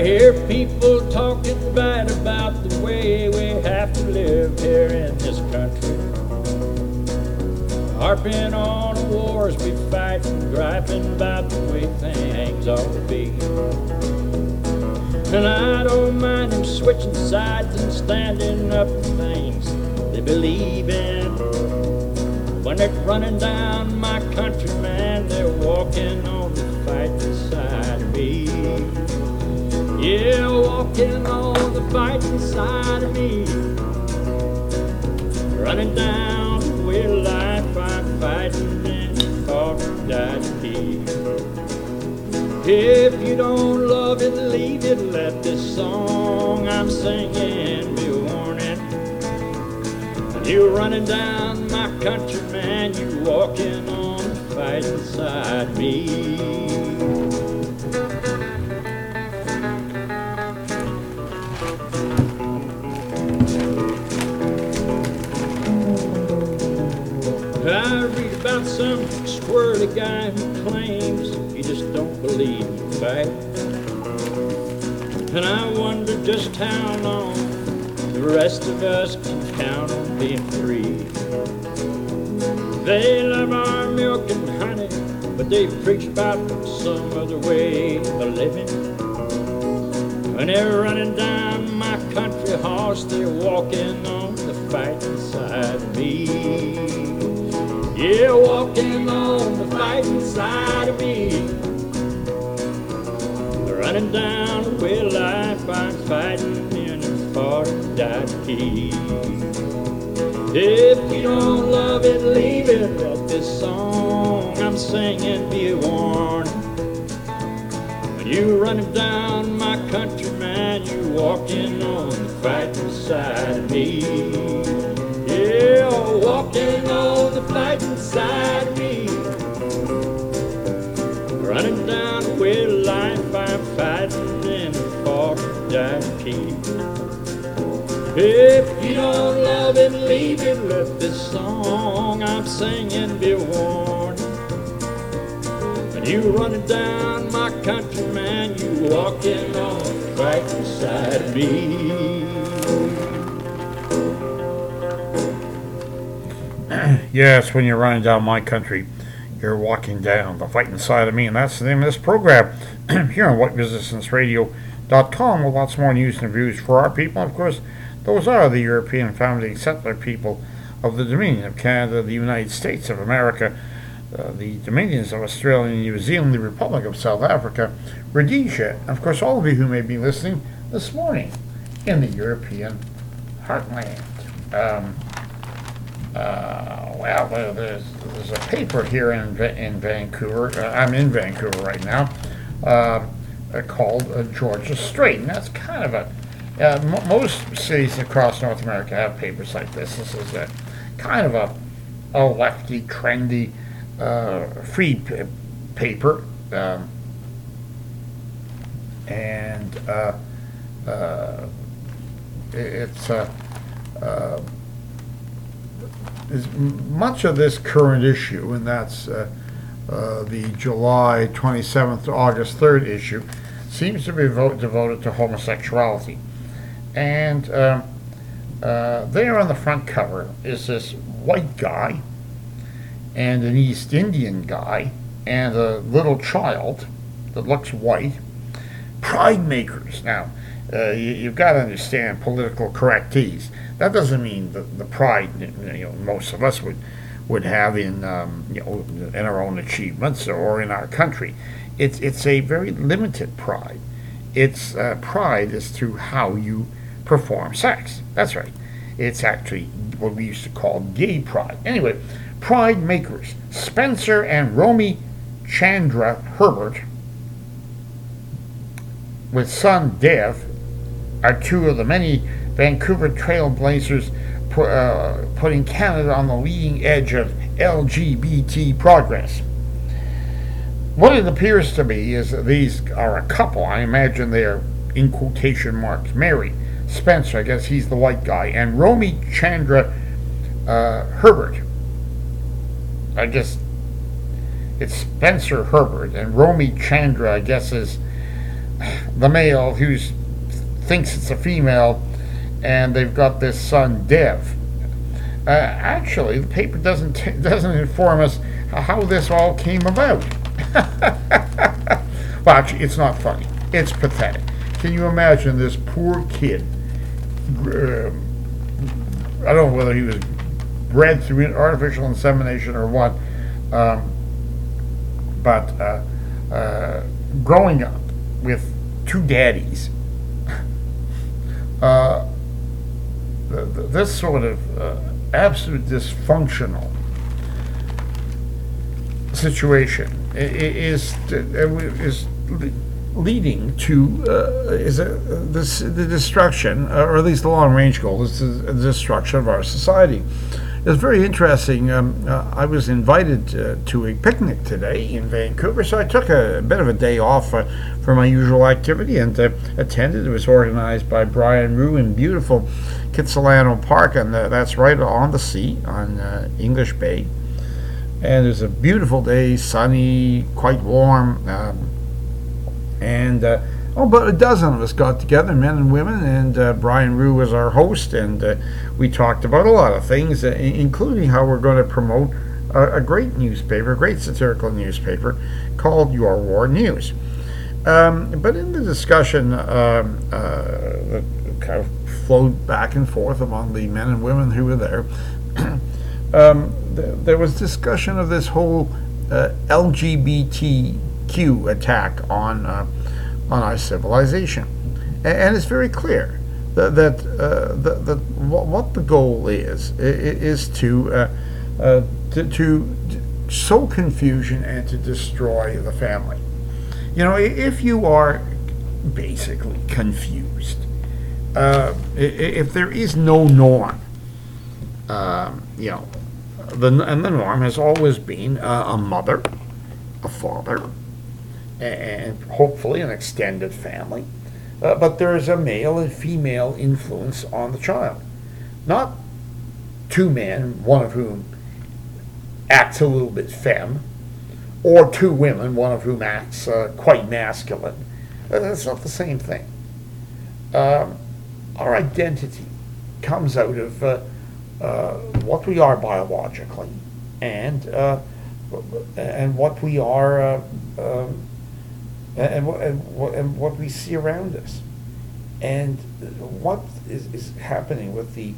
hear people talking bad about the way we have to live here in this country, harping on the wars we fight and griping about the way things ought to be. And I don't mind them switching sides and standing up for things they believe in. When they're running down my country, man, they're walking on the fighting side of me. Yeah, walking on the fighting side of me. Running down the way of life, I'm fighting and fought and died to keep. If you don't love it, leave it. Let this song I'm singing be a warning. You're running down my country, man, you walking on the fighting side of me. I read about some squirrely guy who claims he just don't believe in fight. And I wonder just how long the rest of us can count on being free. They love our milk and honey, but they preach about some other way of living. When they're running down my country horse, they're walking on the fighting side of me. Yeah, walking on the fighting side of me. Running down the way of life, I'm fighting in and fought and died to keep. If you don't love it, leave it. Let this song I'm singing be a warning. When you're running down my country, man, you walking on the fighting side of me. Yeah, walking on the fighting side of me. Running down the way of life, I'm fighting and fought and died to keep. If you don't love it, leave it. Let this song I'm singing be a warning. When you running down my country, man, you walking on the fighting side of me. Yes, when you're running down my country, you're walking down the fighting side of me, and that's the name of this program here on WhiteResistanceRadio.com with lots more news and reviews for our people. Of course, those are the European founding settler people of the Dominion of Canada, the United States of America, the Dominions of Australia and New Zealand, the Republic of South Africa, Rhodesia, and of course all of you who may be listening this morning in the European heartland. Well, there's a paper here in Vancouver. I'm in Vancouver right now, called Georgia Straight. And that's kind of a most cities across North America have papers like this. This is a kind of a lefty, trendy, free paper, and it's much of this current issue, and that's the July 27th to August 3rd issue, seems to be devoted to homosexuality. And there on the front cover is this white guy and an East Indian guy and a little child that looks white. Pride makers. Now, you've got to understand political correctees. That doesn't mean the pride most of us would have in in our own achievements or in our country. It's a very limited pride. It's pride is through how you perform sex. That's right. It's actually what we used to call gay pride. Anyway, pride makers Spencer and Romy Chandra Herbert, with son Dev, are two of the many Vancouver trailblazers putting Canada on the leading edge of LGBT progress. What it appears to be is that these are a couple. I imagine they're in quotation marks. Mary Spencer, I guess he's the white guy, and Romy Chandra Herbert. I guess it's Spencer Herbert, and Romy Chandra, I guess, is the male who thinks it's a female, and they've got this son, Dev. Actually, the paper doesn't inform us how this all came about. Well, actually, it's not funny. It's pathetic. Can you imagine this poor kid? I don't know whether he was bred through artificial insemination or what, but growing up with two daddies, this sort of absolute dysfunctional situation is leading to the destruction, or at least the long-range goal is the destruction of our society. It's very interesting. I was invited to a picnic today in Vancouver, so I took a bit of a day off from my usual activity and attended. It was organized by Brian Rue in beautiful Kitsilano Park, and that's right on the sea on English Bay. And it was a beautiful day, sunny, quite warm, and about a dozen of us got together, men and women, and Brian Rue was our host, and we talked about a lot of things, including how we're going to promote a great newspaper, a great satirical newspaper called Your War News. But in the discussion that kind of flowed back and forth among the men and women who were there, there was discussion of this whole LGBTQ attack on our civilization, and it's very clear that what the goal is to sow confusion and to destroy the family. You know, if you are basically confused, if there is no norm, you know, the norm has always been a mother, a father, and hopefully an extended family, but there is a male and female influence on the child. Not two men, one of whom acts a little bit femme, or two women, one of whom acts quite masculine. That's not the same thing. Our identity comes out of what we are biologically, and what we are, and what we see around us, and what is happening with the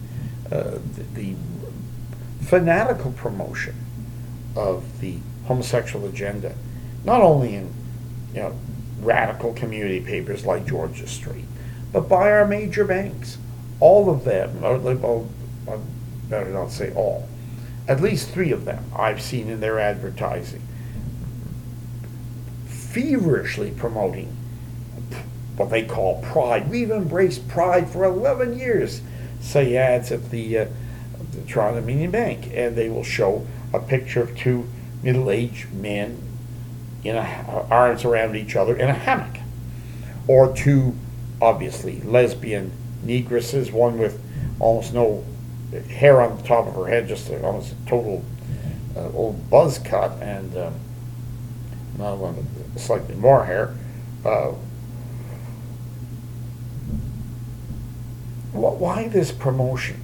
fanatical promotion of the homosexual agenda, not only in radical community papers like Georgia Street, but by our major banks. All of them, well, I better not say all, at least three of them I've seen in their advertising, feverishly promoting what they call pride. We've embraced pride for 11 years, say ads at the Toronto Dominion Bank, and they will show a picture of two middle-aged men arms around each other in a hammock, or two obviously lesbian negresses, one with almost no hair on the top of her head, just almost a total old buzz cut, and another one with slightly more hair. Why this promotion?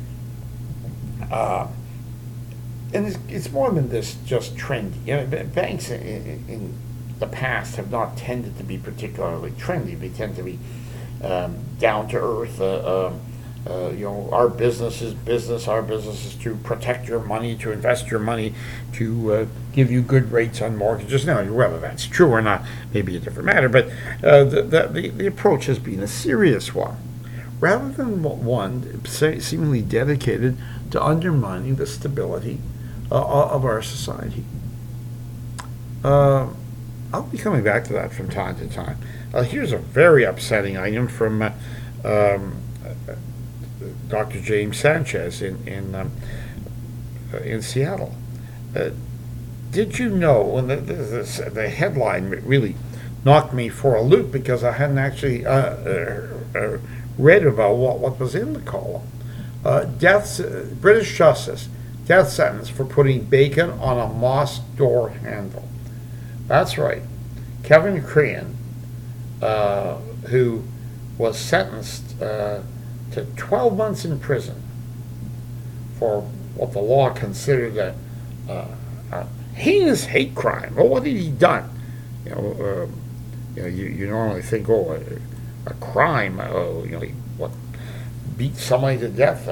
And it's more than this just trendy. Banks in the past have not tended to be particularly trendy. They tend to be down to earth. Our business is business. Our business is to protect your money, to invest your money, to give you good rates on mortgages. Now, whether that's true or not may be a different matter, but the approach has been a serious one, rather than one seemingly dedicated to undermining the stability of our society. I'll be coming back to that from time to time. Here's a very upsetting item from Dr. James Sanchez in Seattle. Did you know, and the headline really knocked me for a loop because I hadn't actually read about what was in the column. British justice, death sentence for putting bacon on a mosque door handle. That's right. Kevin Crean who was sentenced to 12 months in prison for what the law considered a heinous hate crime. Well, what had he done? You normally think, a crime. He beat somebody to death.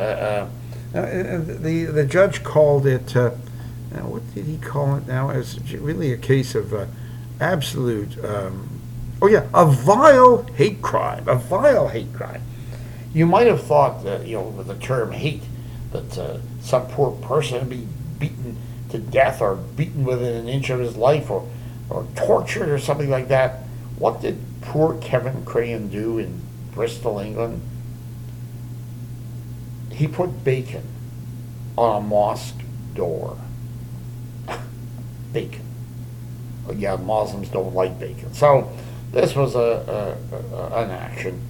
The judge called it. What did he call it now? It's really a case of absolute. A vile hate crime. A vile hate crime. You might have thought that, with the term hate, that some poor person would be beaten to death or beaten within an inch of his life or tortured or something like that. What did poor Kevin Crahan do in Bristol, England? He put bacon on a mosque door. Bacon. Yeah, Muslims don't like bacon. So this was an action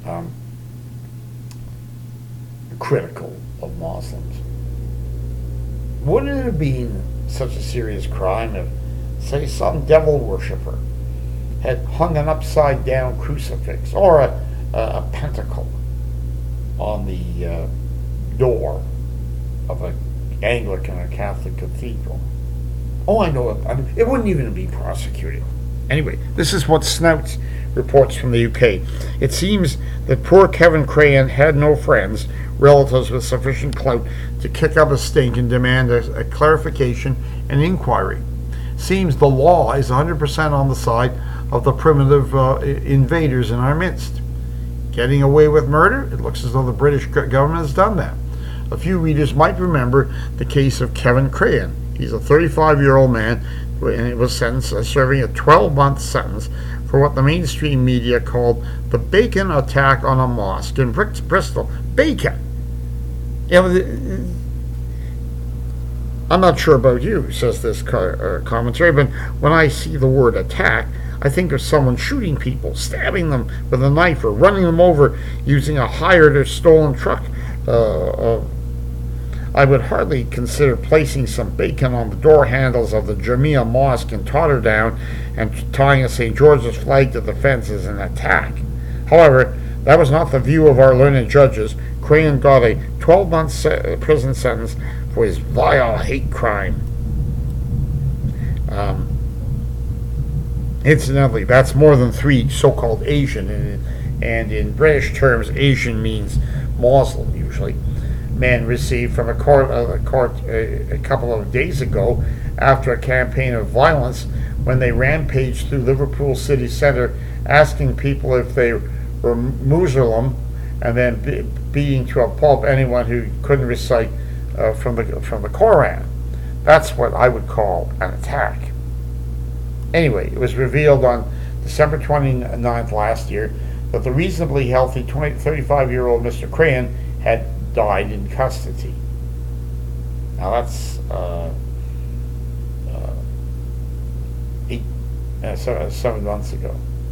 critical of Muslims. Wouldn't it have been such a serious crime if, say, some devil worshipper had hung an upside down crucifix or a pentacle on the door of an Anglican or Catholic cathedral? Oh, I know it. It wouldn't even be prosecuted. Anyway, this is what Snouts reports from the UK. It seems that poor Kevin Crahan had no friends, relatives with sufficient clout to kick up a stink and demand a clarification and inquiry. Seems the law is 100% on the side of the primitive invaders in our midst. Getting away with murder? It looks as though the British government has done that. A few readers might remember the case of Kevin Crahan. He's a 35-year-old man and he was sentenced serving a 12-month sentence for what the mainstream media called the bacon attack on a mosque in Bristol. Bacon! I'm not sure about you, says this commentary, but when I see the word attack, I think of someone shooting people, stabbing them with a knife, or running them over using a hired or stolen truck. I would hardly consider placing some bacon on the door handles of the Jamia Mosque in Totterdown and tying a St. George's flag to the fence as an attack. However, that was not the view of our learned judges. Crahan got a 12-month prison sentence for his vile hate crime. Incidentally, that's more than 3 so-called Asian, and in British terms, Asian means Muslim usually. Men received from a court a couple of days ago after a campaign of violence when they rampaged through Liverpool city centre asking people if they were Muslim and then beating to a pulp anyone who couldn't recite from the Quran. That's what I would call an attack. Anyway, it was revealed on December 29th last year that the reasonably healthy 35-year-old Mr. Crahan had died in custody. Now that's 7 months ago.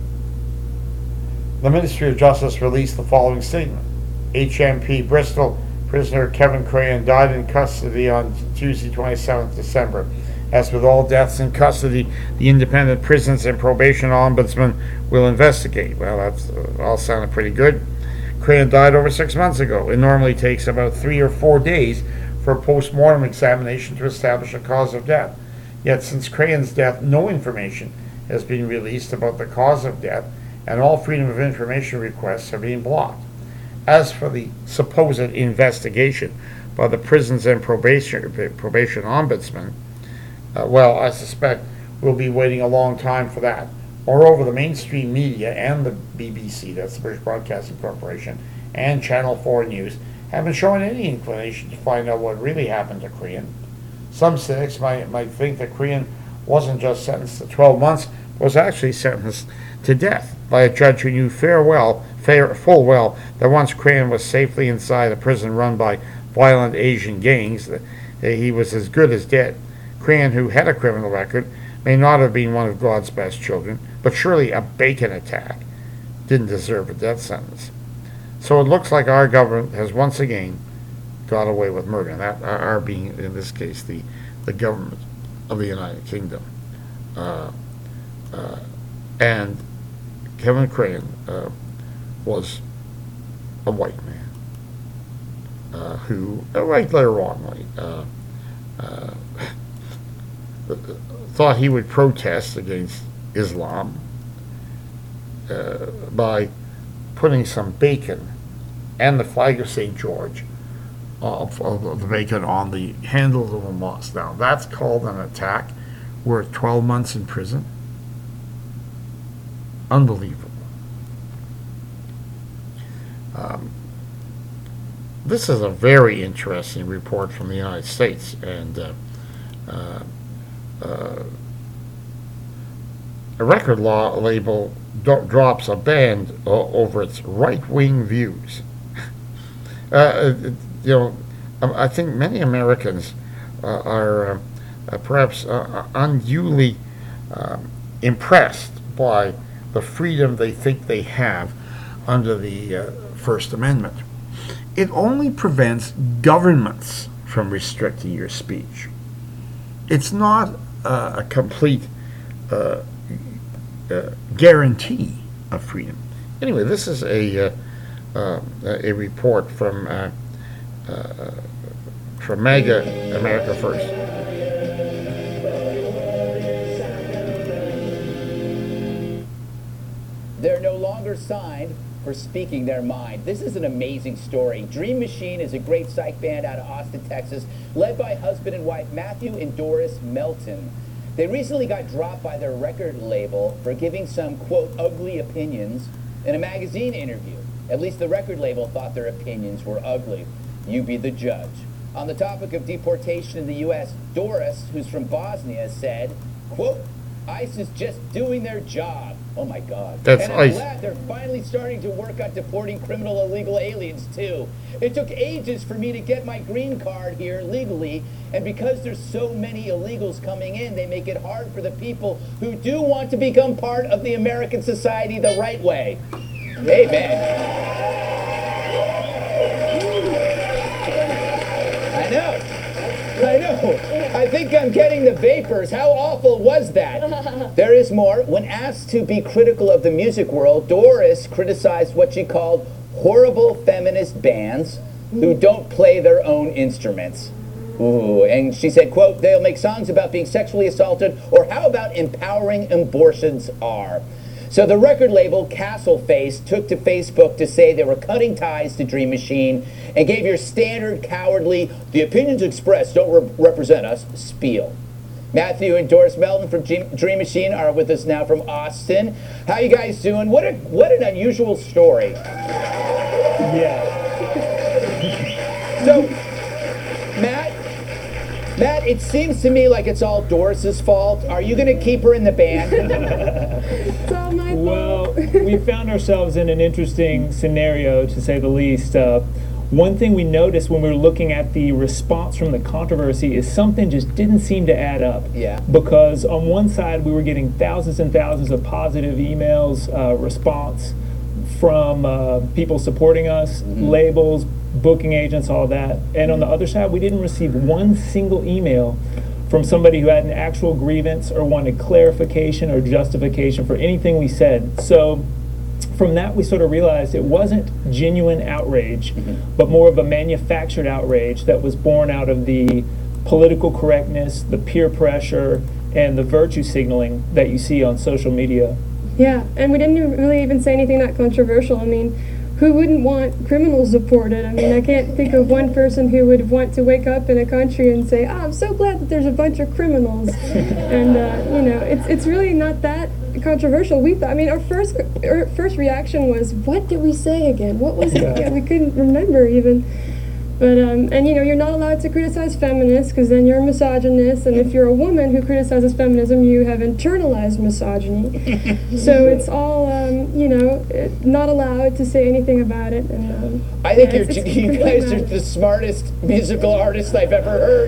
The Ministry of Justice released the following statement. HMP Bristol prisoner Kevin Crahan died in custody on Tuesday, 27th December. As with all deaths in custody, the Independent Prisons and Probation Ombudsman will investigate. Well, that's all sounded pretty good. Crahan died over 6 months ago. It normally takes about 3 or 4 days for a post-mortem examination to establish a cause of death. Yet since Crahan's death, no information has been released about the cause of death, and all Freedom of Information requests have been blocked. As for the supposed investigation by the Prisons and Probation Ombudsman, I suspect we'll be waiting a long time for that. Moreover, the mainstream media and the BBC, that's the British Broadcasting Corporation, and Channel 4 News haven't shown any inclination to find out what really happened to Crahan. Some cynics might think that Crahan wasn't just sentenced to 12 months, but was actually sentenced to death by a judge who knew full well that once Crahan was safely inside a prison run by violent Asian gangs, that he was as good as dead. Crahan, who had a criminal record, may not have been one of God's best children, but surely a bacon attack didn't deserve a death sentence. So it looks like our government has once again got away with murder, and that our being, in this case, the government of the United Kingdom. And Kevin Crayon was a white man who, rightly or wrongly, thought he would protest against Islam by putting some bacon and the flag of St. George of the bacon on the handles of a mosque. Now, that's called an attack. Worth 12 months in prison. Unbelievable. This is a very interesting report from the United States, and a record label drops a ban over its right-wing views. I think many Americans are perhaps unduly impressed by the freedom they think they have under the First Amendment. It only prevents governments from restricting your speech. It's not a complete guarantee of freedom. Anyway, this is a report from MAGA America First. They're no longer signed for speaking their mind. This is an amazing story. Dream Machine is a great psych band out of Austin, Texas, led by husband and wife Matthew and Doris Melton. They recently got dropped by their record label for giving some, quote, ugly opinions in a magazine interview. At least the record label thought their opinions were ugly. You be the judge. On the topic of deportation in the U.S., Doris, who's from Bosnia, said, quote, ICE is just doing their job. Oh my God. That's and I'm ICE. glad they're finally starting to work on deporting criminal illegal aliens too. It took ages for me to get my green card here legally, and because there's so many illegals coming in, they make it hard for the people who do want to become part of the American society the right way. Amen. I know. I think I'm getting the vapors. How awful was that? There is more. When asked to be critical of the music world, Doris criticized what she called horrible feminist bands who don't play their own instruments. Ooh, and she said, quote, they'll make songs about being sexually assaulted, or how about empowering abortions are. So the record label, Castleface, took to Facebook to say they were cutting ties to Dream Machine and gave your standard cowardly, the opinions expressed don't represent us, spiel. Matthew and Doris Melton from Dream Machine are with us now from Austin. How you guys doing? What an unusual story. Yeah. So, Matt, it seems to me like it's all Doris's fault. Are you going to keep her in the band? It's all my fault. Well, we found ourselves in an interesting scenario, to say the least. One thing we noticed when we were looking at the response from the controversy is something just didn't seem to add up. Yeah. Because on one side, we were getting thousands and thousands of positive emails, response from people supporting us, labels, booking agents, all that. And on the other side, we didn't receive one single email from somebody who had an actual grievance or wanted clarification or justification for anything we said. So from that, we sort of realized it wasn't genuine outrage, but more of a manufactured outrage that was born out of the political correctness, the peer pressure, and the virtue signaling that you see on social media. Yeah, and we didn't really even say anything that controversial. I mean, who wouldn't want criminals deported? I mean, I can't think of one person who would want to wake up in a country and say, I'm so glad that there's a bunch of criminals. And, it's really not that controversial. Our first reaction was, what did we say again? What was it again? We couldn't remember even. But, you're not allowed to criticize feminists because then you're a misogynist, and if you're a woman who criticizes feminism, you have internalized misogyny. So it's all, not allowed to say anything about it. And I think you guys are the smartest musical artists I've ever heard.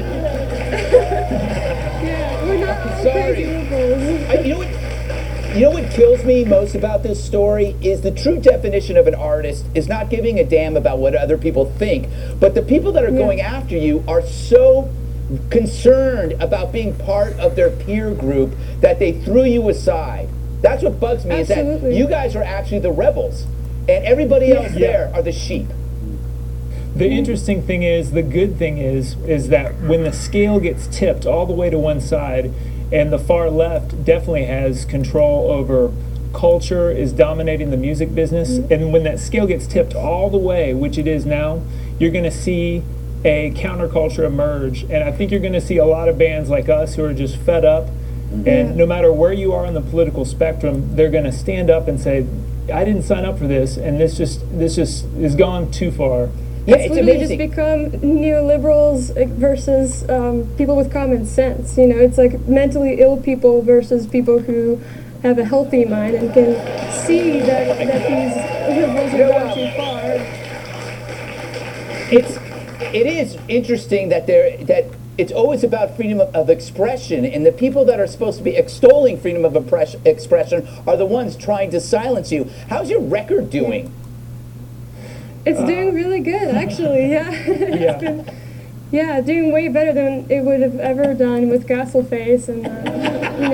Yeah, we're not all Sorry. crazy liberals. You know what kills me most about this story is the true definition of an artist is not giving a damn about what other people think, but the people that are going after you are so concerned about being part of their peer group that they threw you aside. That's what bugs me is that Absolutely. you guys are actually the rebels, and everybody else there are the sheep. The interesting thing is, the good thing is that when the scale gets tipped all the way to one side, and the far left definitely has control over culture, is dominating the music business, and when that scale gets tipped all the way, which it is now, you're going to see a counterculture emerge, and I think you're going to see a lot of bands like us who are just fed up, and no matter where you are on the political spectrum, they're going to stand up and say, I didn't sign up for this, and this just is gone too far. Yeah, It's it's literally amazing. just become neoliberals versus people with common sense. You know, it's like mentally ill people versus people who have a healthy mind and can see that these liberals are going too far. It is interesting that it's always about freedom of expression, and the people that are supposed to be extolling freedom of expression are the ones trying to silence you. How's your record doing? It's doing really good, actually. Yeah. It's been, yeah, doing way better than it would have ever done with Gasselface, and you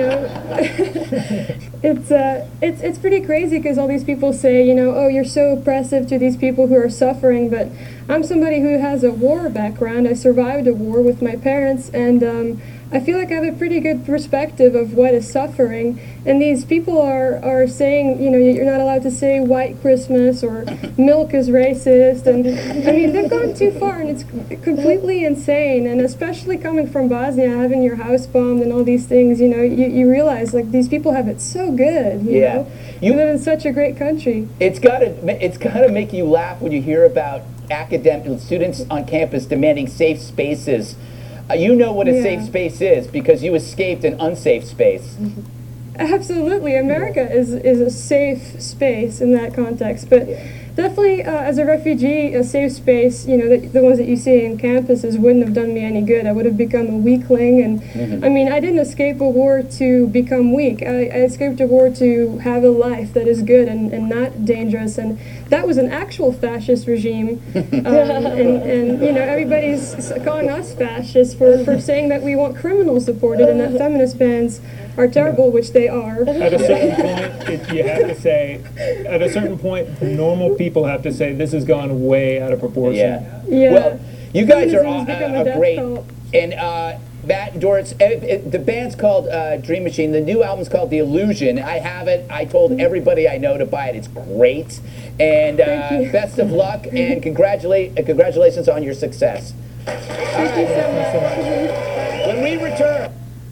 know, it's pretty crazy because all these people say, you know, oh, you're so oppressive to these people who are suffering, but I'm somebody who has a war background. I survived a war with my parents, and I feel like I have a pretty good perspective of what is suffering. And these people are saying, you know, you're not allowed to say white Christmas or milk is racist. And I mean, they've gone too far, and it's completely insane. And especially coming from Bosnia, having your house bombed and all these things, you know, you realize like these people have it so good. You know? We live in such a great country. It's gotta make you laugh when you hear about academic students on campus demanding safe spaces. You know what a safe space is because you escaped an unsafe space. Absolutely, America is a safe space in that context, but definitely as a refugee, a safe space, you know, the ones that you see in campuses wouldn't have done me any good. I would have become a weakling, and I mean, I didn't escape a war to become weak. I escaped a war to have a life that is good and not dangerous, and that was an actual fascist regime, and you know, everybody's calling us fascists for saying that we want criminals deported and that feminist bands are terrible, which they are. At a certain point, you have to say, at a certain point, normal people have to say, this has gone way out of proportion. Yeah. Well, you guys are Feminism's become a death great. cult. And Matt and Doris, the band's called Dream Machine. The new album's called The Illusion. I have it. I told everybody I know to buy it. It's great. And Thank you. best of luck and congratulations on your success. Thank you so much. When we return.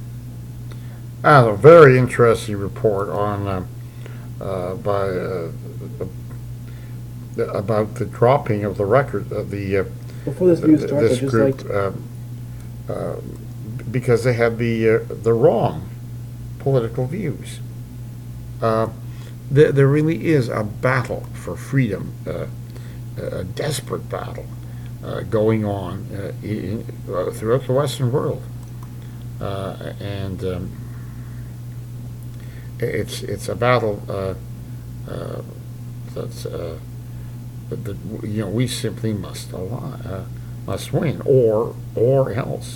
A very interesting report on about the dropping of the record of the Before this view starts, this I'd just group like because they have the wrong political views. There really is a battle for freedom, a desperate battle going on throughout the Western world, and it's a battle that's that you know we simply must win, or else.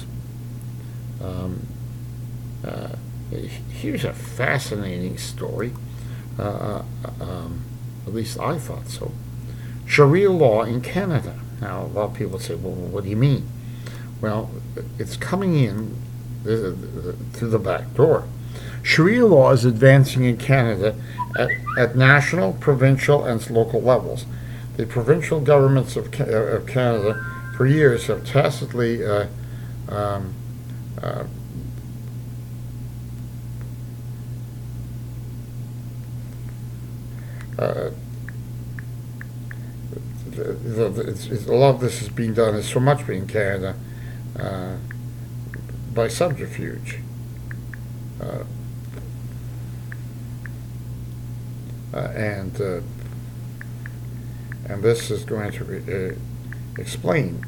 Here's a fascinating story. At least I thought so. Sharia law in Canada. Now, a lot of people say, well, what do you mean? Well, it's coming in through the back door. Sharia law is advancing in Canada at national, provincial, and local levels. The provincial governments of Canada for years have tacitly a lot of this is being done, is so much being Canada by subterfuge. And this is going to explain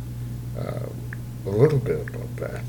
a little bit about that.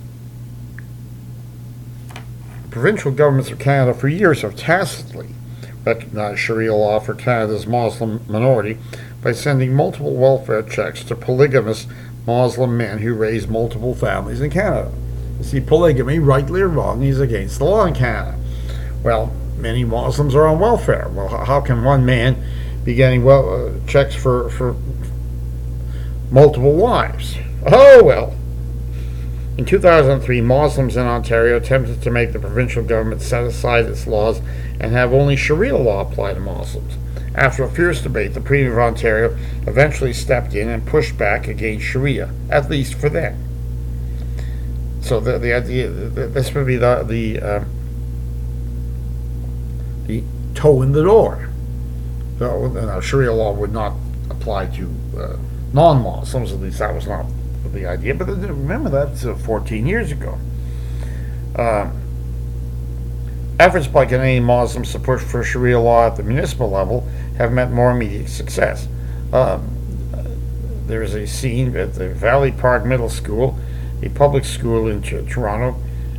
Provincial governments of Canada for years have tacitly recognized Sharia law for Canada's Muslim minority by sending multiple welfare checks to polygamous Muslim men who raise multiple families in Canada. You see, polygamy, rightly or wrong, is against the law in Canada. Well, many Muslims are on welfare. Well, how can one man be getting checks for multiple wives? Oh, well. In 2003, Muslims in Ontario attempted to make the provincial government set aside its laws and have only Sharia law apply to Muslims. After a fierce debate, the Premier of Ontario eventually stepped in and pushed back against Sharia, at least for them. So the idea, this would be the toe in the door. So, Sharia law would not apply to non-Muslims, at least that was not the idea, but remember that's 14 years ago. Efforts by Canadian Muslims to push for Sharia law at the municipal level have met more immediate success. There is a scene at the Valley Park Middle School, a public school in Toronto,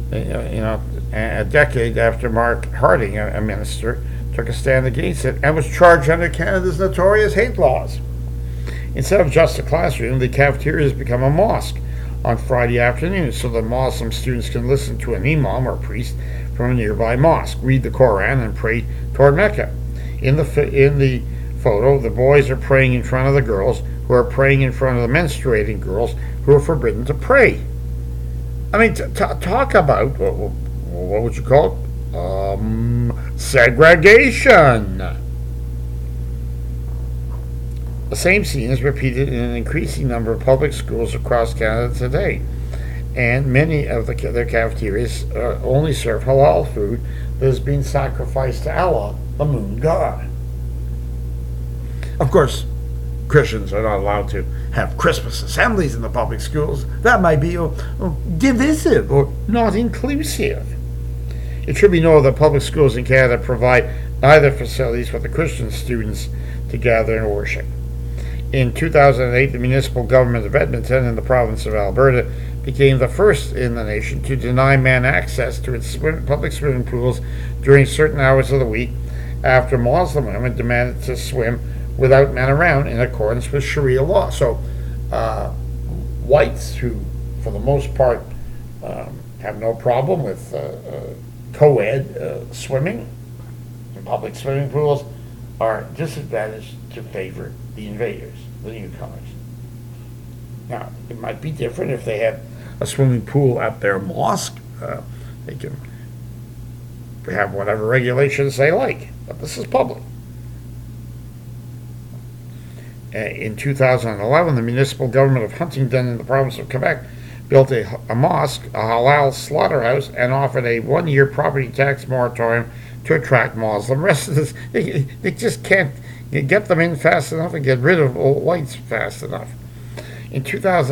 a decade after Mark Harding, a minister, took a stand against it and was charged under Canada's notorious hate laws. Instead of just a classroom, the cafeteria has become a mosque on Friday afternoons so that Muslim students can listen to an imam or priest from a nearby mosque, read the Quran, and pray toward Mecca. In the photo, the boys are praying in front of the girls, who are praying in front of the menstruating girls, who are forbidden to pray. I mean, talk about, what would you call it? Segregation. The same scene is repeated in an increasing number of public schools across Canada today, and many of their cafeterias only serve halal food that has been sacrificed to Allah, the moon god. Of course, Christians are not allowed to have Christmas assemblies in the public schools. That might be divisive or not inclusive. It should be noted that public schools in Canada provide neither facilities for the Christian students to gather and worship. In 2008, the municipal government of Edmonton in the province of Alberta became the first in the nation to deny men access to its public swimming pools during certain hours of the week after Muslim women demanded to swim without men around in accordance with Sharia law. So whites who, for the most part, have no problem with co-ed swimming in public swimming pools are disadvantaged to favor the invaders, the newcomers. Now, it might be different if they have a swimming pool at their mosque. They can have whatever regulations they like, but this is public. In 2011, the municipal government of Huntingdon in the province of Quebec built a mosque, a halal slaughterhouse, and offered a one-year property tax moratorium to attract Muslim residents. They just can't get them in fast enough and get rid of old whites fast enough. In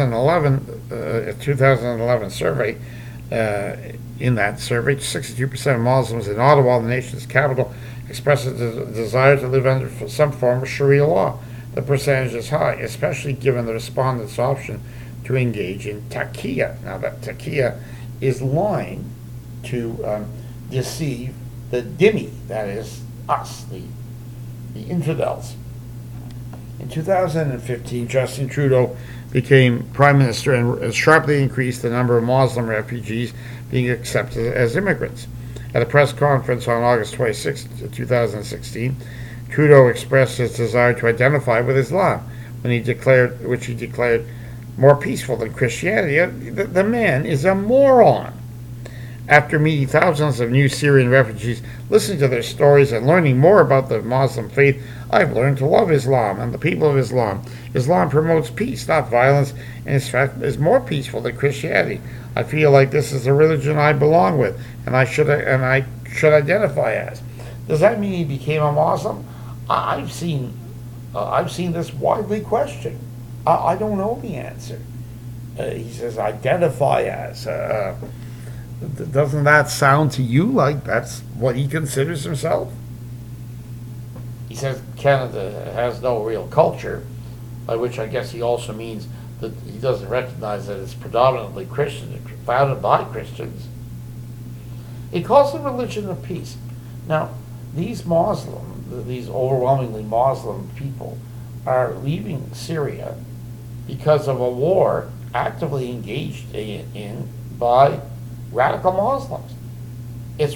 2011 survey, in that survey, 62% of Muslims in Ottawa, the nation's capital, expressed a desire to live under some form of Sharia law. The percentage is high, especially given the respondents' option to engage in taqiyya. Now, that taqiyya is lying to deceive the dhimmi, that is, us, the infidels. In 2015, Justin Trudeau became Prime Minister and sharply increased the number of Muslim refugees being accepted as immigrants. At a press conference on August 26, 2016, Trudeau expressed his desire to identify with Islam, which he declared more peaceful than Christianity. The man is a moron. After meeting thousands of new Syrian refugees, listening to their stories, and learning more about the Muslim faith, I've learned to love Islam and the people of Islam. Islam promotes peace, not violence, and in fact is more peaceful than Christianity. I feel like this is the religion I belong with, and I should identify as. Does that mean he became a Muslim? I've seen this widely questioned. I don't know the answer. He says identify as. Doesn't that sound to you like that's what he considers himself? He says Canada has no real culture, by which I guess he also means that he doesn't recognize that it's predominantly Christian, founded by Christians. He calls it religion of peace. Now, these overwhelmingly Muslim people are leaving Syria because of a war actively engaged in by radical Muslims. It's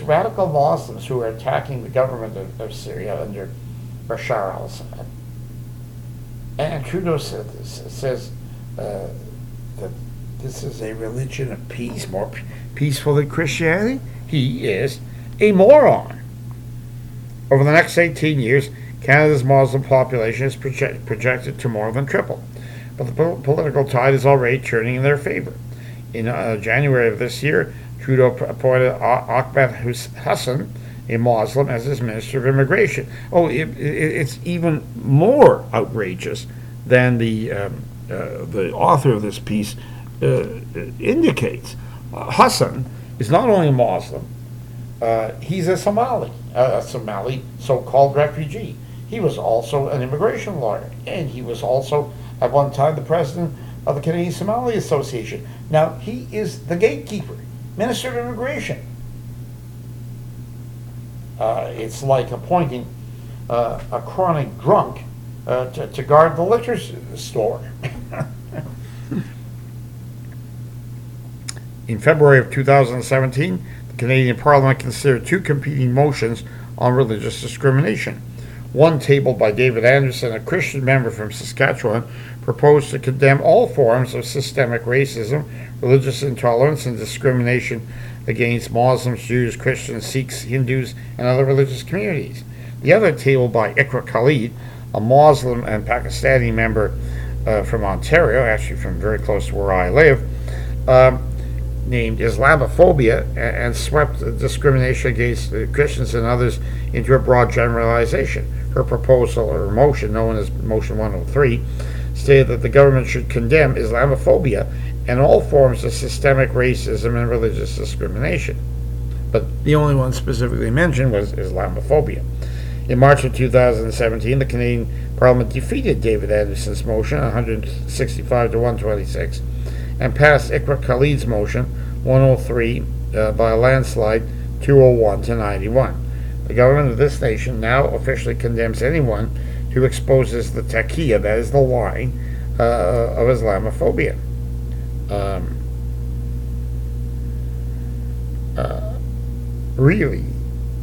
radical Muslims who are attacking the government of Syria under Bashar al-Assad. And Trudeau says that this is a religion of peace, more peaceful than Christianity. He is a moron. Over the next 18 years, Canada's Muslim population is projected to more than triple, but the political tide is already turning in their favor. In January of this year, Trudeau appointed Ahmed Hassan, a Muslim, as his Minister of Immigration. Oh, it's even more outrageous than the author of this piece indicates. Hassan is not only a Muslim, he's a Somali so-called refugee. He was also an immigration lawyer, and he was also, at one time, the president of the Canadian Somali Association. Now, he is the gatekeeper, Minister of Immigration. It's like appointing a chronic drunk to guard the liquor store. In February of 2017, the Canadian Parliament considered two competing motions on religious discrimination. One, tabled by David Anderson, a Christian member from Saskatchewan, proposed to condemn all forms of systemic racism, religious intolerance, and discrimination against Muslims, Jews, Christians, Sikhs, Hindus, and other religious communities. The other, tabled by Iqra Khalid, a Muslim and Pakistani member from Ontario, actually from very close to where I live, named Islamophobia, and swept discrimination against Christians and others into a broad generalization. Her proposal, or motion, known as Motion 103, stated that the government should condemn Islamophobia and all forms of systemic racism and religious discrimination. But the only one specifically mentioned was Islamophobia. In March of 2017, the Canadian Parliament defeated David Anderson's motion, 165 to 126, and passed Iqra Khalid's motion, 103, by a landslide, 201 to 91. The government of this nation now officially condemns anyone who exposes the taqiyya, that is the line, of Islamophobia. Really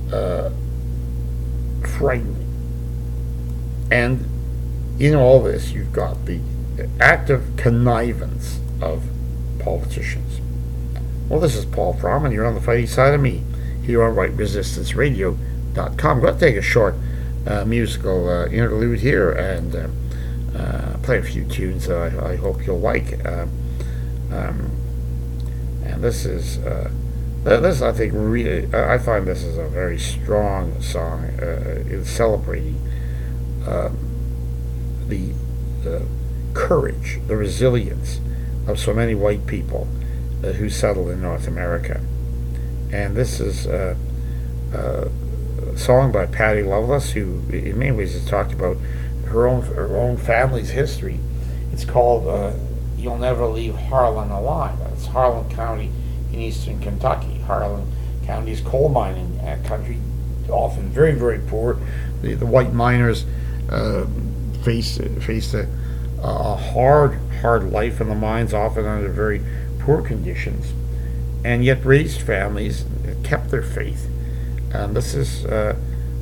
frightening. And in all this, you've got the active connivance of politicians. Well, this is Paul Fromm, and you're on the fighting side of me here on RightResistanceRadio.com. I'm going to take a short musical interlude here and play a few tunes that I hope you'll like. And this is, I think, really, I find this is a very strong song in celebrating the courage, the resilience of so many white people who settled in North America. And this is a song by Patty Loveless, who in many ways has talked about her own family's history. It's called You'll Never Leave Harlan Alive. It's Harlan County in eastern Kentucky. Harlan County is coal mining country, often very, very poor. The white miners faced a hard life in the mines, often under very poor conditions, and yet raised families, kept their faith. And this is a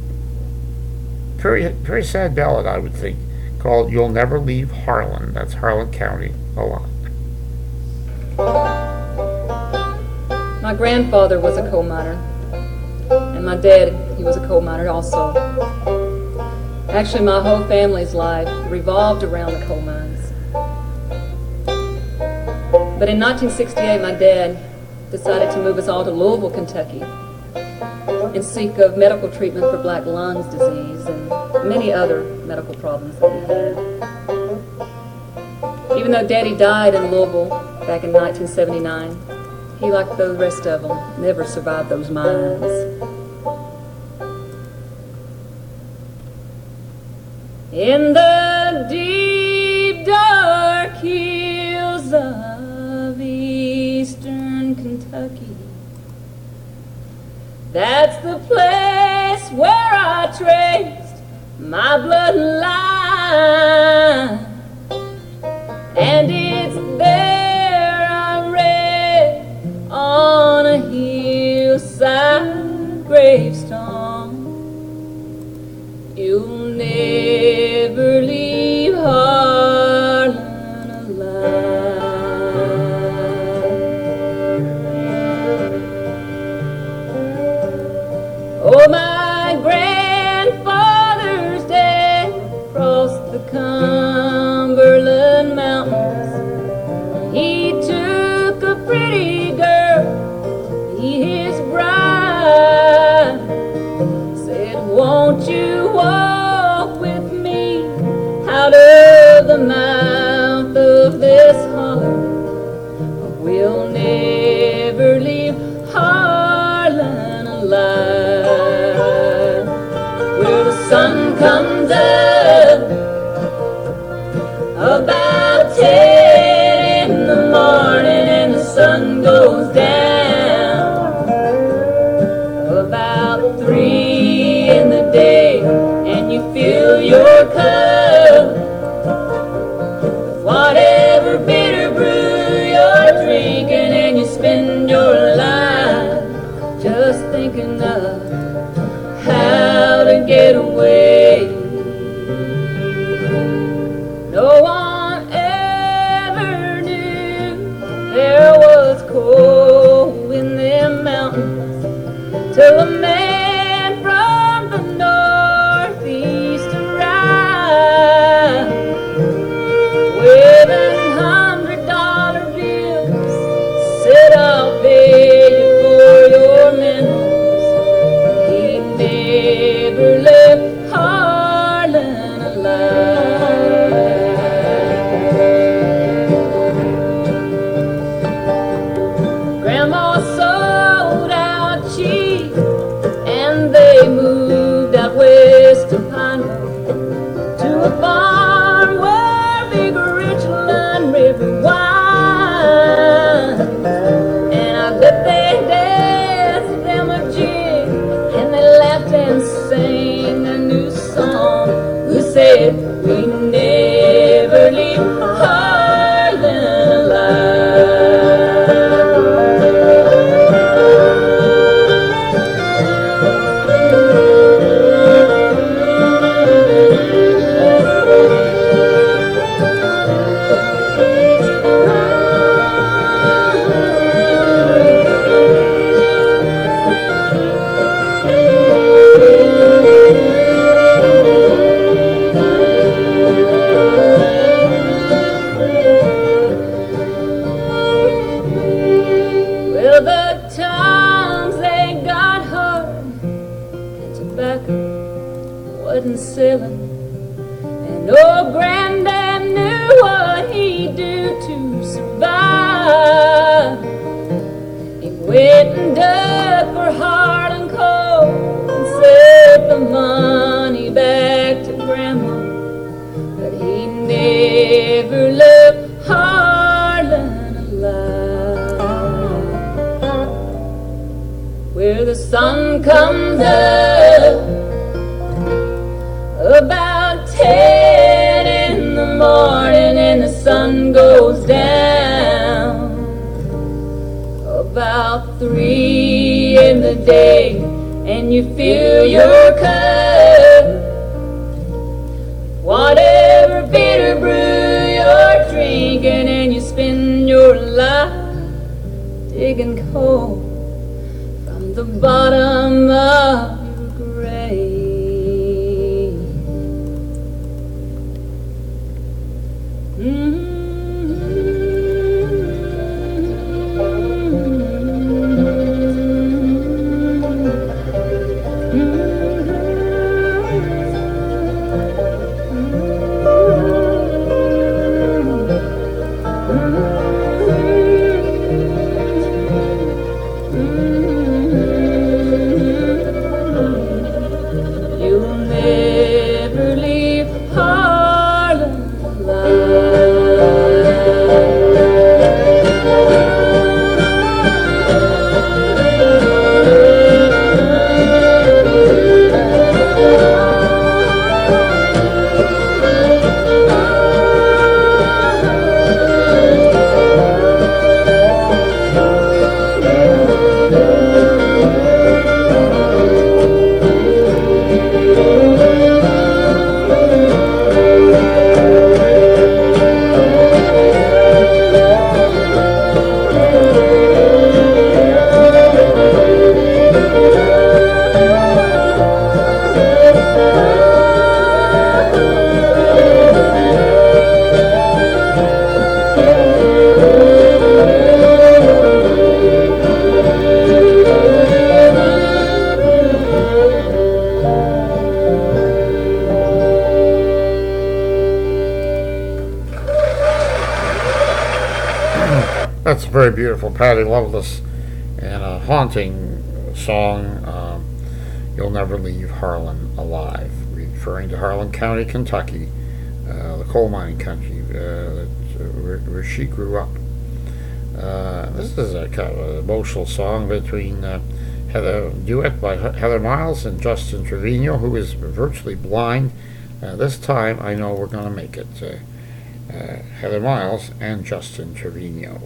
very, very sad ballad, I would think, called You'll Never Leave Harlan. That's Harlan County alive. My grandfather was a coal miner, and my dad, he was a coal miner also. Actually, my whole family's life revolved around the coal mines. But in 1968, my dad decided to move us all to Louisville, Kentucky, in seek of medical treatment for black lungs disease and many other medical problems that he had. Even though Daddy died in Louisville back in 1979, he, like the rest of them, never survived those mines. In the deep, dark hills of eastern Kentucky, that's the place where I traced my bloodline. And it's there I read on a hillside gravestone. You'll never leave Harlan alive. Oh, my grandfather's dead across the Cumberland Mountains. He took a pretty girl, his bride. Said, won't you walk with me out of the mouth of this holler? We'll never leave Harlan alive. Where the sun comes up about 10 in the morning and the sun goes down about 3 in the day, and you fill your cup with whatever bitter brew you're drinking, and you spend your life just thinking of how to get away. No one ever knew there was coal in them mountains till a man from the northeast arrived, waving $100 bills, said, I'll pay you for your minerals. He never left Harlan alive. Grandma sold out cheap, and they moved out west to Pinewood, to a farm where big Richland River winds. And I bet they danced them a jig, and they laughed and sang a new song. Who said we never leave Harlan alive? Well, the times they got hard, and tobacco wasn't selling, and old Granddad knew what he'd do to survive. He went and dug for Harlan coal and sent the money back to Grandma, but he never left Harlan alive. Where the sun comes up about 10 in the morning and the sun goes down about 3 in the day, and you fill your cup whatever bitter brew you're drinking, and you spend your life digging coal from the bottom of your grave. that's a very beautiful Patty Loveless and a haunting song, You'll Never Leave Harlan Alive, referring to Harlan County, Kentucky, the coal mining country where she grew up. This is a kind of an emotional song between duet by Heather Miles and Justin Trevino, who is virtually blind. This time, I know we're going to make it. Heather Miles and Justin Trevino.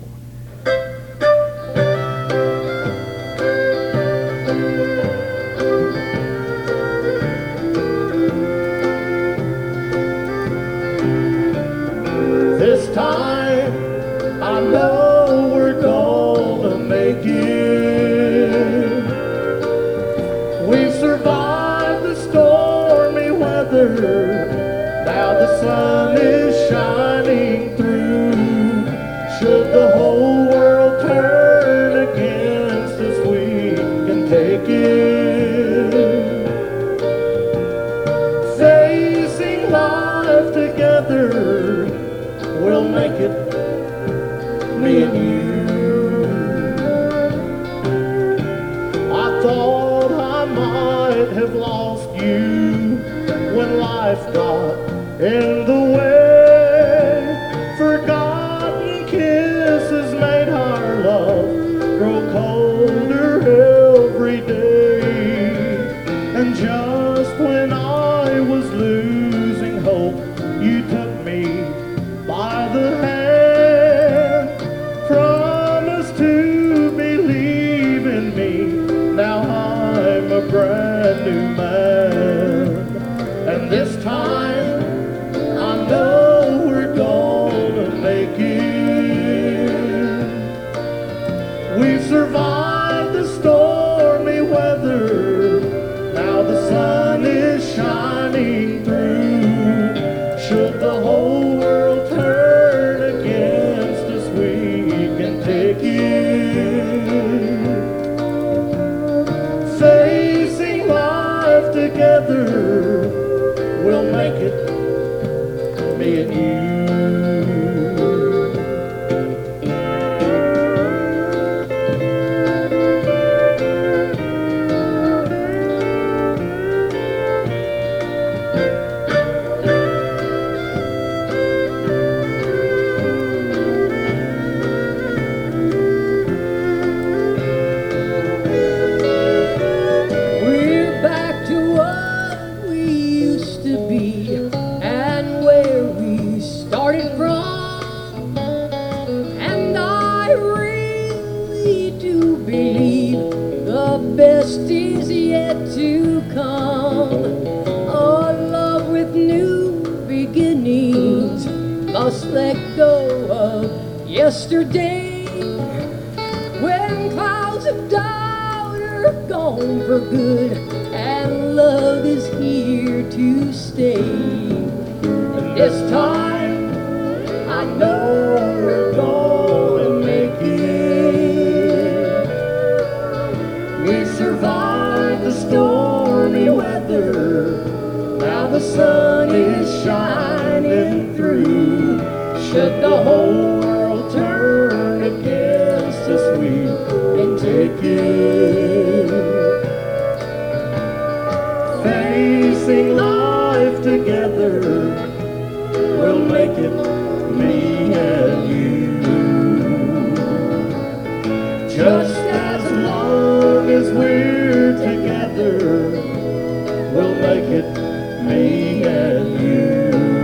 This time, I know we're gonna make it. We've survived the stormy weather. Now the sun is shining through. Should the whole world turn against us, we can take it. Facing life together, we'll make it, me and you. I thought I might have lost you when life got in the way. Forgotten kisses made our love grow colder every day. And just when I was losing hope, you took me by the hand. Promise to believe in me. Now I'm a brand new man. And this time I know we're gonna make it. We've survived the stormy weather. Now the sun is shining through. Should the whole world turn against us, we can take it. Facing life together, we'll make it, me and you. We're back to what we used to be and where we started from. And I really do believe the best is yet to come. A love with new beginnings must let go of yesterday. When clouds of doubt are gone for good and love is here to stay. And this time I know we're gonna make it. We survived the stormy weather. Now the sun is shining through. Should the whole world turn against us, we can take it. Facing life together, we'll make it, me and you. Just as long as we're together, we'll make it, me and you.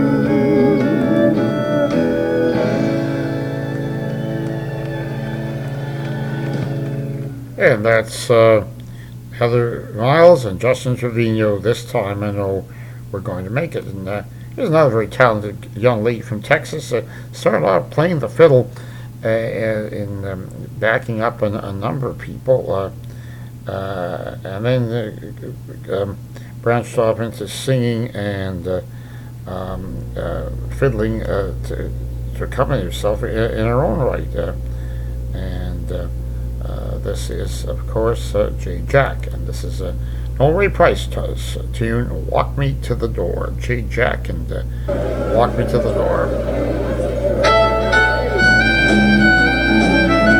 And that's Heather Miles and Justin Trevino. This time I know we're going to make it. And here's another very talented young lady from Texas. Started out playing the fiddle in backing up a number of people. And then branched off into singing and fiddling to accompany herself in her own right. This is, of course, Jay Jack, and this is a Noel Ray Price tune, Walk Me to the Door. Jay Jack and Walk Me to the Door.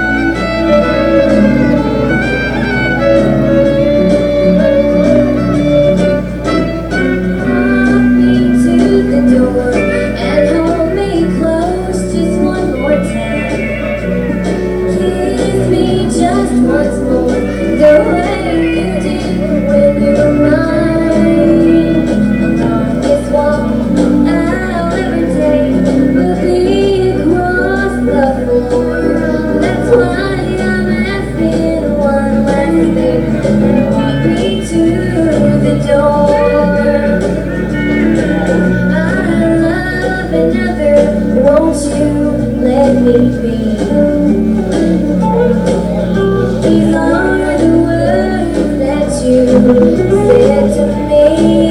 said to me,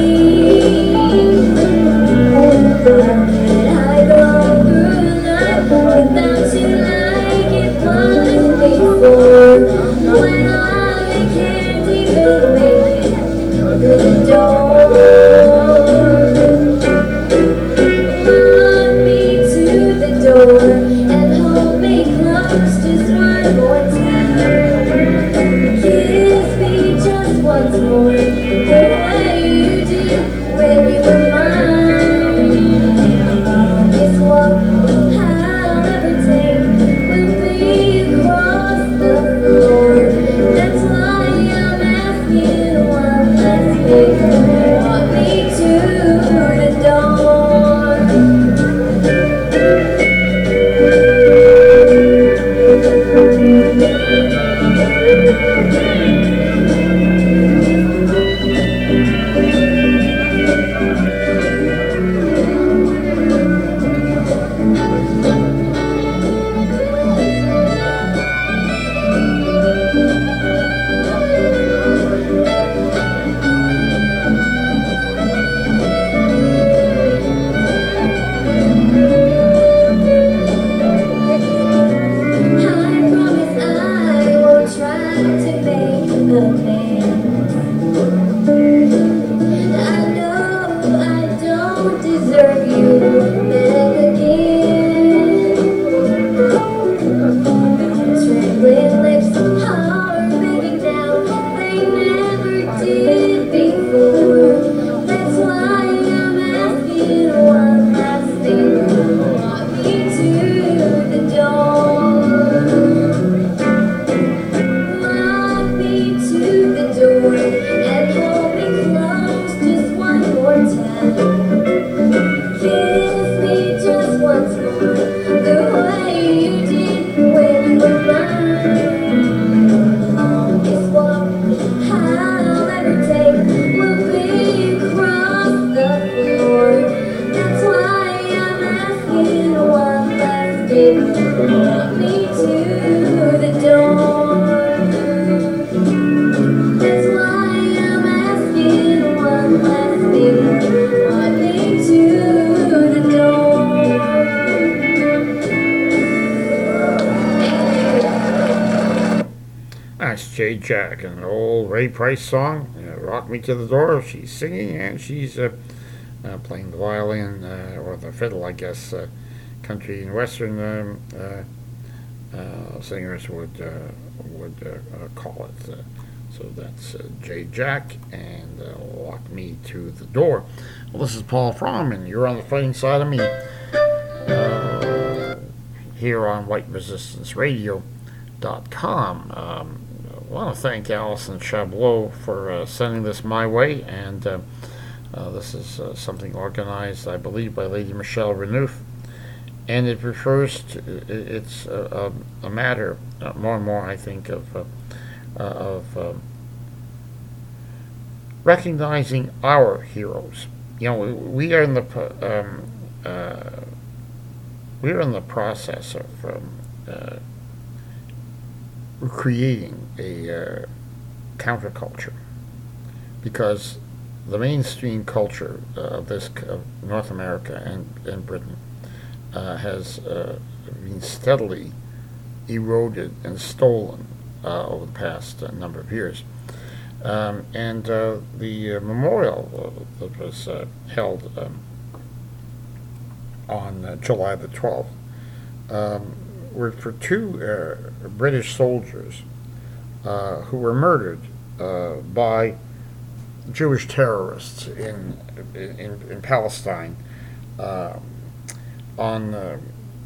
how could I go through life without you like it was before, when I can't even make it through the door. Lock me to the door and hold me close just one more time. Kiss me just once more, the way you did when you were mine. This walk I'll never take will be across the floor. That's why I'm asking one last favor. Walk me to the door. I promise I won't try to make amends. I know I don't deserve you back again. Trembling lips are begging now, they never did before. That's why I'm asking one last favor. Walk me to the door. Lock me to the door and hold me close just one more time. Kiss me just once more, the way you did when you were mine. Longest walk I'll ever take will be across the floor. That's why I'm asking one last favor. Walk me to the door. That's why I'm asking one last favor. Walk me to the door. That's Jay Jack, an old Ray Price song, Rock Me to the Door. She's singing and she's playing the violin or the fiddle, I guess. Country and western singers would call it. So that's Jay Jack and Lock Me to the Door. Well, this is Paul Fromm, and you're on the fighting side of me here on WhiteResistanceRadio.com. I want to thank Allison Chabot for sending this my way, and this is something organized, I believe, by Lady Michelle Renouf, and it refers to, it's a matter, more and more, I think, of recognizing our heroes. You know, we are in the process of creating a counterculture, because the mainstream culture of North America and Britain has been steadily eroded and stolen over the past number of years. And the memorial that was held on July the 12th were for two British soldiers who were murdered by Jewish terrorists in Palestine on the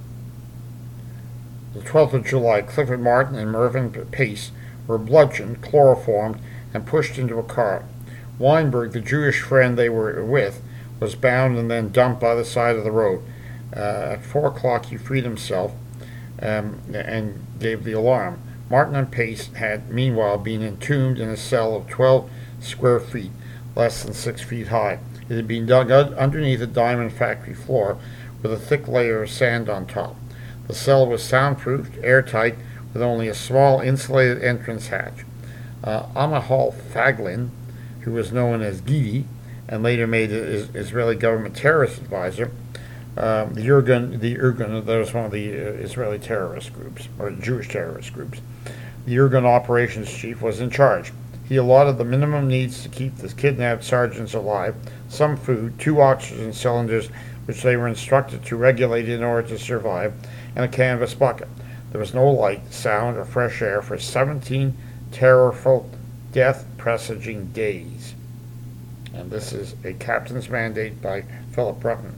12th of July. Clifford Martin and Mervyn Pace were bludgeoned, chloroformed, and pushed into a car. Weinberg, the Jewish friend they were with, was bound and then dumped by the side of the road. At 4 o'clock, he freed himself and gave the alarm. Martin and Pace had, meanwhile, been entombed in a cell of 12 square feet, less than 6 feet high. It had been dug underneath a diamond factory floor with a thick layer of sand on top. The cell was soundproofed, airtight, with only a small insulated entrance hatch. Amahal Faglin, who was known as Gidi and later made Israeli government terrorist advisor. The Irgun, that was one of the Israeli terrorist groups, or Jewish terrorist groups. The Irgun operations chief was in charge. He allotted the minimum needs to keep the kidnapped sergeants alive, some food, 2 oxygen cylinders, which they were instructed to regulate in order to survive, and a canvas bucket. There was no light, sound, or fresh air for 17 terrorful, death-presaging days. And this is a captain's mandate by Philip Bruton.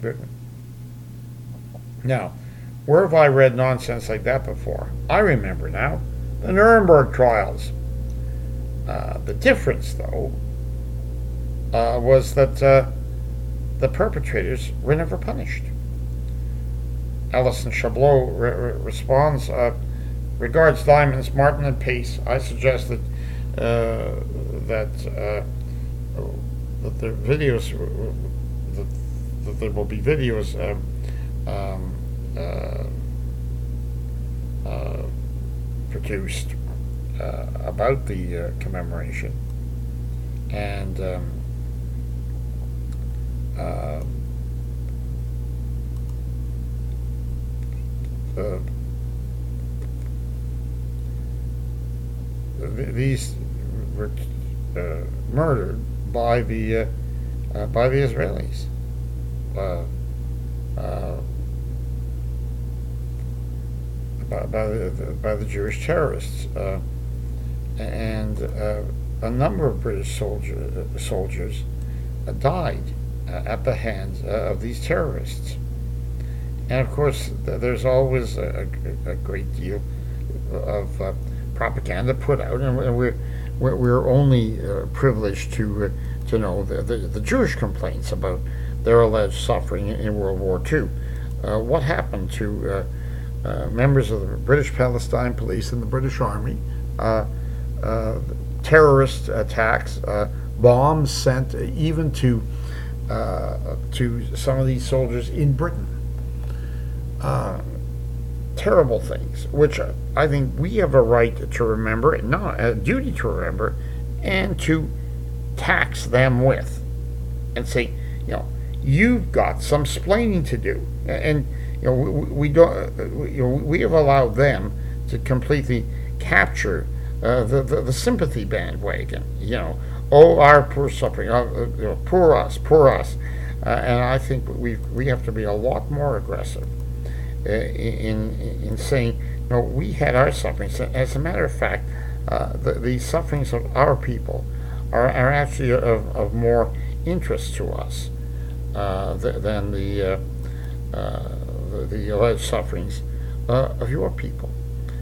Now, where have I read nonsense like that before? I remember now. The Nuremberg trials. The difference, though, was that the perpetrators were never punished. Alison Chablot responds, regards Diamonds, Martin, and Pace. I suggest that that the videos, that there will be videos produced about the commemoration, and these were murdered by the Israelis. By the Jewish terrorists, and a number of British soldiers died at the hands of these terrorists. And of course, there's always a great deal of propaganda put out, and we're only privileged to know the Jewish complaints about their alleged suffering in World War II. What happened to members of the British Palestine Police and the British Army? Terrorist attacks, bombs sent even to some of these soldiers in Britain. Terrible things, which I think we have a right to remember, not a duty to remember, and to tax them with, and say, you've got some splaining to do, and we don't. We have allowed them to completely capture the sympathy bandwagon. Oh, our poor suffering, poor us, and I think we have to be a lot more aggressive in saying, no, we had our sufferings. As a matter of fact, the sufferings of our people are actually of more interest to us than the alleged sufferings of your people.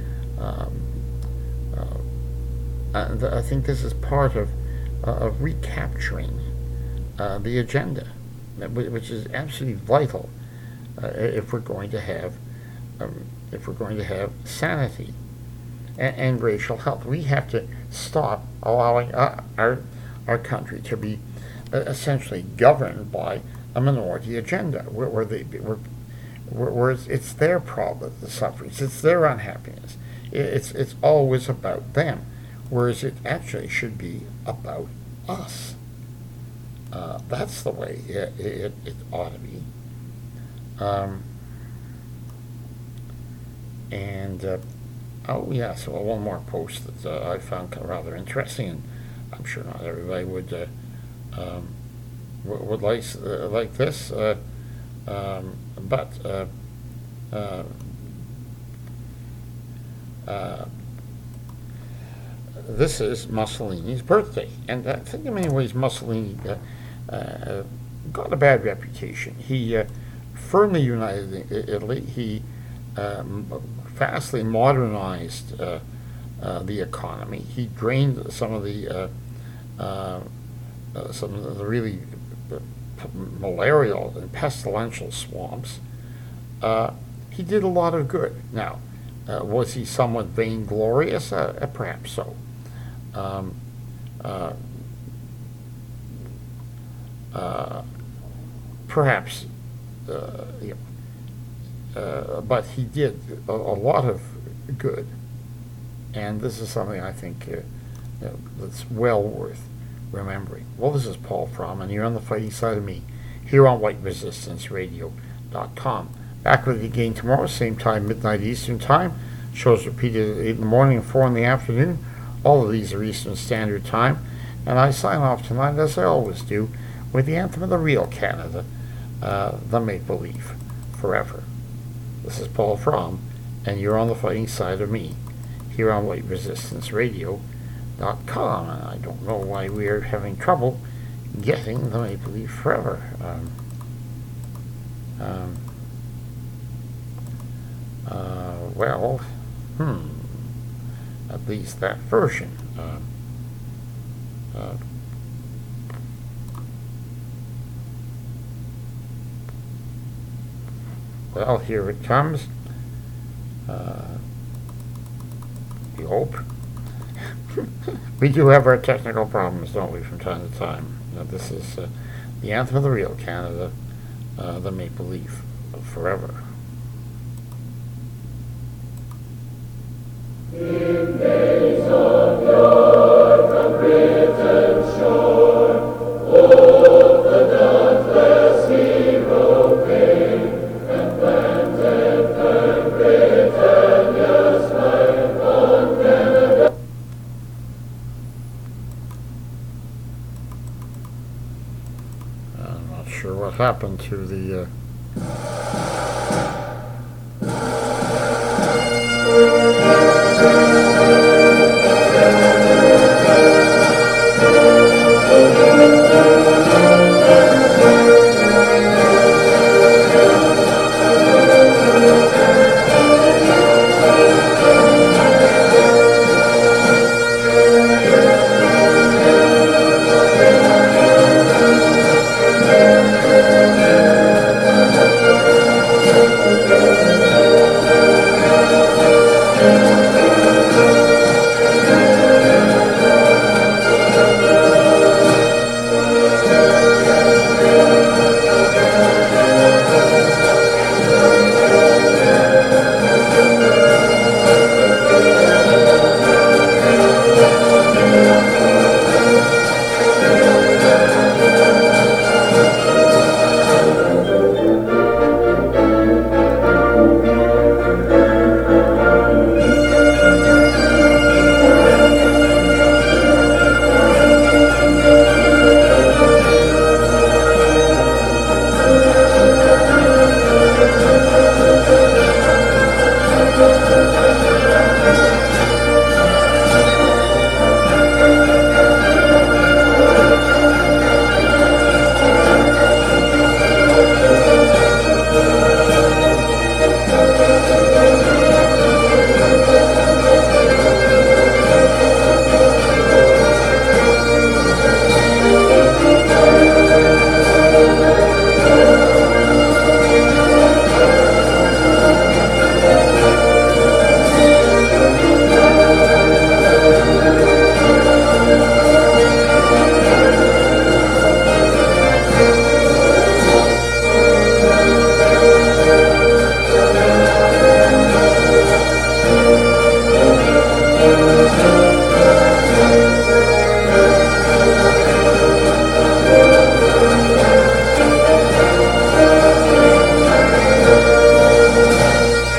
And I think this is part of recapturing the agenda, which is absolutely vital if we're going to have sanity and racial health. We have to stop allowing our country to be essentially governed by a minority agenda, where it's their problem, the sufferings, it's their unhappiness. It's always about them, whereas it actually should be about us. That's the way it ought to be. Oh yeah, so one more post that I found rather interesting, and I'm sure not everybody would like this, but this is Mussolini's birthday, and I think in many ways Mussolini got a bad reputation. He firmly united Italy. He vastly modernized the economy. He drained some of the really malarial and pestilential swamps. He did a lot of good. Now, was he somewhat vainglorious? Perhaps so. Perhaps, but he did a lot of good, and this is something I think that's well worth remembering. Well, this is Paul Fromm, and you're on the fighting side of me, here on WhiteResistanceRadio.com. Back with you again tomorrow, same time, midnight Eastern Time. Shows repeated at 8 in the morning and 4 in the afternoon. All of these are Eastern Standard Time. And I sign off tonight, as I always do, with the anthem of the real Canada, the Make Believe, Forever. This is Paul Fromm, and you're on the fighting side of me, here on WhiteResistanceRadio.com. And I don't know why we are having trouble getting the Make Believe Forever. Well, at least that version. Well, here it comes. We hope. We do have our technical problems, don't we, from time to time. This is the anthem of the real Canada, the Make Believe Forever. In days of yore, from Britain's shore, old the dauntless hero came, and planted firm Britannia's flag on Canada. I'm not sure what happened to the